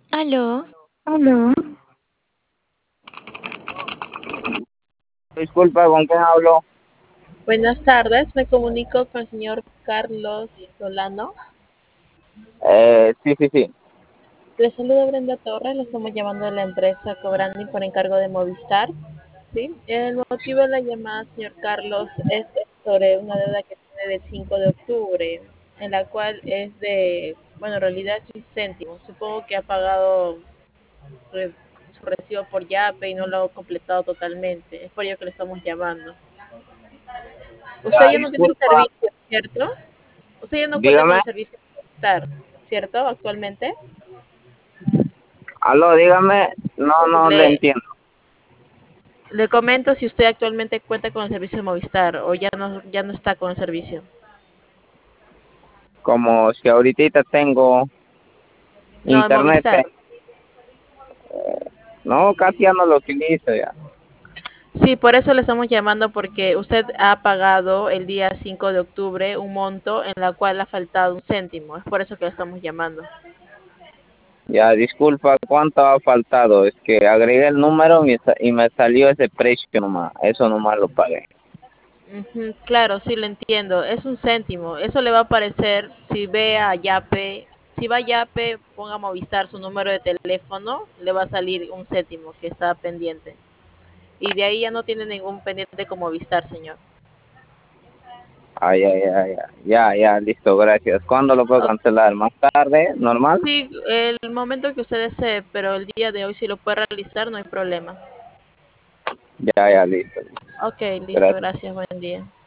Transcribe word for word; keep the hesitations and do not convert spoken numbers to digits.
Aló, Aló. Disculpa, ¿con quién hablo? Buenas tardes, me comunico con el señor Carlos Solano. Eh, sí, sí, sí. Le saluda Brenda Torres, le estamos llamando de la empresa Cobrandi por encargo de Movistar. Sí, el motivo de la llamada, señor Carlos, es sobre una deuda que tiene del cinco de octubre, en la cual es de, bueno, en realidad es un céntimo. Supongo que ha pagado re- su recibo por Yape y no lo ha completado totalmente. Es por ello que le estamos llamando. Ya, Usted ya no tiene el disculpa. servicio, ¿cierto? Usted ya no cuenta con Dígame. el servicio de Movistar, ¿cierto? Actualmente. Aló, dígame. No, no le Le, entiendo. le comento si usted actualmente cuenta con el servicio de Movistar o ya no, ya no está con el servicio. Como si ahorita tengo No, de internet. Movistar. eh, No, casi ya no lo utilizo ya. Sí, por eso le estamos llamando porque usted ha pagado el día cinco de octubre un monto en la cual ha faltado un céntimo. Es por eso que le estamos llamando. Ya, disculpa, ¿cuánto ha faltado? Es que agregué el número y, sa- y me salió ese precio nomás. Eso nomás lo pagué. Ujú, claro, sí lo entiendo. Es un céntimo. Eso le va a aparecer si ve a Yape. Si va a Yape, ponga Movistar su número de teléfono, le va a salir un céntimo que está pendiente. Y de ahí ya no tiene ningún pendiente con Movistar, señor. Ay, ay, ay, ay. Ya, ya, listo, gracias. ¿Cuándo lo puedo O- cancelar? ¿Más tarde? ¿Normal? sí, el momento que usted desee, pero el día de hoy si lo puede realizar, no hay problema. Ya, ya, listo. Ok, listo, Gracias. gracias, buen día.